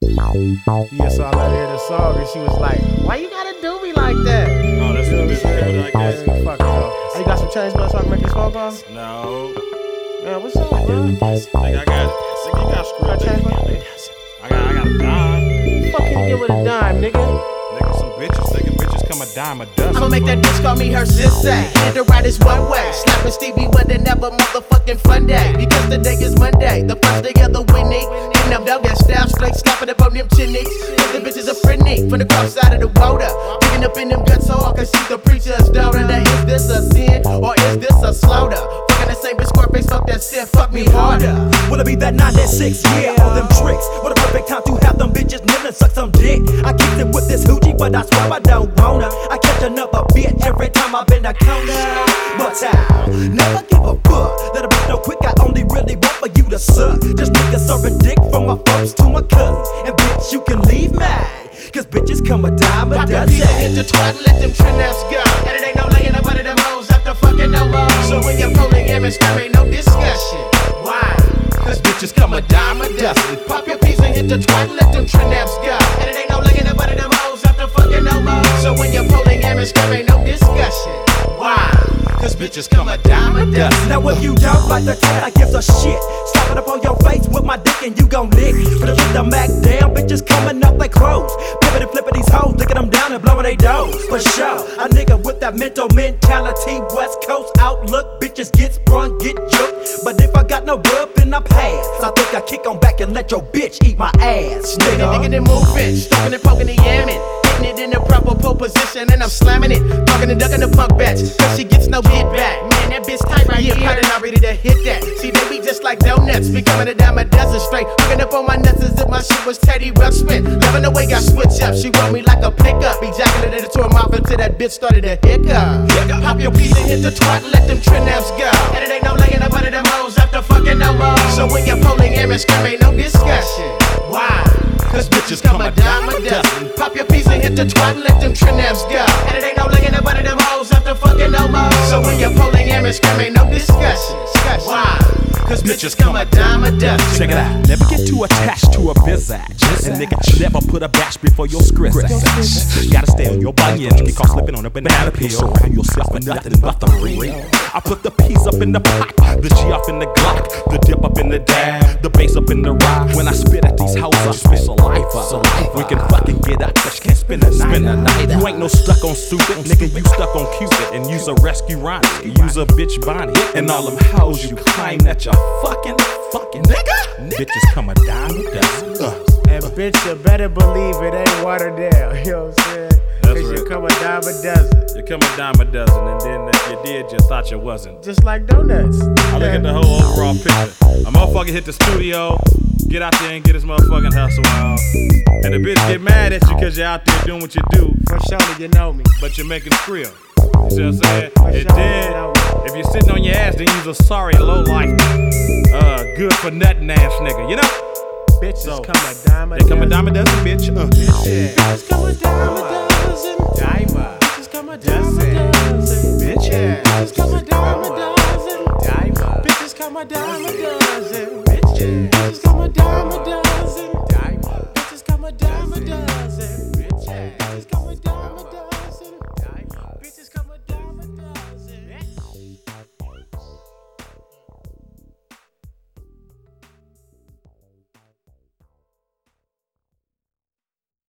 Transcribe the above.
Yeah, so I let her hear the song and she was like, why you gotta do me like that? Oh, that's You know the what I'm bitch saying? like that. Fuck it, though. Hey, you got some change, bud, so I can make this phone call? No. Yeah, what's up, bro? Nigga, you got screwed. Got change, bud? I got a dime. Fuck you to get with a dime, nigga. Nigga, some bitches come a dime a dozen. I'ma make that bitch call me her sensei. And the ride is one way. Slapping Stevie Wonder never motherfucking fun day. Because the day is Monday, the first day of the winning. And I'm down that style straight, slapping up on them chinnies. Cause the bitches are frenetic from the cross side of the water. Digging up in them guts so I can see the preacher's daughter. Now is this a sin or is this a slaughter? Fucking the same bitch Scarface, fuck that shit, fuck me harder. Will it be that 9, that 6? Yeah, all them tricks. What a perfect time to have them bitches nibble and suck some dick. I keep it with this hoochie, but I swear I don't wanna. I catch another bitch every time I bend a corner. But I'll never give a fuck. Let a bitch know quick, I only really want for you to suck. Just niggas serving dick from my folks to my cousins. And bitch, you can leave mine, cause bitches come a dime a Pop your dozen. pizza, hit the twat and let them trenders go. And it ain't no laying up under them hoes after fucking no more. So when you're pulling him and scream, ain't no discussion. Why? Cause bitches come a dime a dozen. Pop your pizza, hit the twat and let them trenders go. And it ain't no laying up under them hoes after fucking no more. So when you're pulling him and scream, ain't no discussion. Why? Cause bitches come a dime a dozen. Now if you don't like the taste, I give a shit. Slap it up on your face with my dick and you gon' lick. But if the Mac down, bitches coming up like crows. Pippin' and flippin' these hoes, licking them down and blowing they dough. For sure, a nigga with that mental mentality, West Coast outlook. Bitches get sprung, get juked. But if I got no rub, then I pass. I think I kick on back and let your bitch eat my ass, nigga. Nigga, then moving, stalking and poking and yamming. Hitting it in the proper pole position and I'm slamming it. Talking and ducking the punk batch, cause she gets no hit back. Man, that bitch tight right here, probably not ready to hit that. See, they be just like donuts, becoming a dime a dozen straight. Hooking up on my nuts as if my shit was Teddy Ruxpin. Loving the way I switch up, she rode me like a pickup. Ejaculated into her mouth until that bitch started to hiccup. Pop your piece and hit the twat and let them trenders go. And it ain't no laying up under them hoes after fucking no more. So when you're pulling him and scream, ain't no discussion. Why? Cause bitches come a dime a dozen. Pop your piece and hit the twat and let them trenders go. And it ain't no laying up under them hoes after fucking no more. So when you're pulling him and scream, ain't no discussion. Why? Cause bitches come a dime a dozen. Check it out. Never get too attached to a bizzatch. And nigga, never put a bash before your script. Gotta stay on your bunions. Get caught slipping on a banana peel. Surround yourself with nothing but the real. I put the peas up in the pot, the G up in the Glock, the dip up in the dab, the bass up in the rock. When I spit at these hoes, I spit saliva. We can fucking get up, but you can't spend the night. You ain't no stuck on stupid, nigga. You stuck on Cupid and use a rescue Ronnie, use a bitch Bonnie, and all them hoes you claim that you're fucking nigga. Bitches come a dime a dozen. And bitch, you better believe it ain't Waterdale. You know what I'm saying? That's Cause right. you come a dime a dozen. You come a dime a dozen, and then if you did, you thought you wasn't. Just like donuts. I look at the whole overall picture. A motherfucker hit the studio, get out there and get his motherfucking hustle on. And the bitch get mad at you cause you're out there doing what you do, For sure, you know me. but you're making skrill. You see what I'm saying? And then, if you're sitting on your ass, then you's a sorry low life, good for nothing ass nigga, you know? Bitches So, come a dime a They dozen. come a dime a dozen, bitch. Bitches come a dime a dozen. Dime. Bitches come a dime a dozen. Bitches. Bitches come a dime a dozen. Dime. Bitches come a dime a dozen. Bitches. Bitches come a dime a dozen.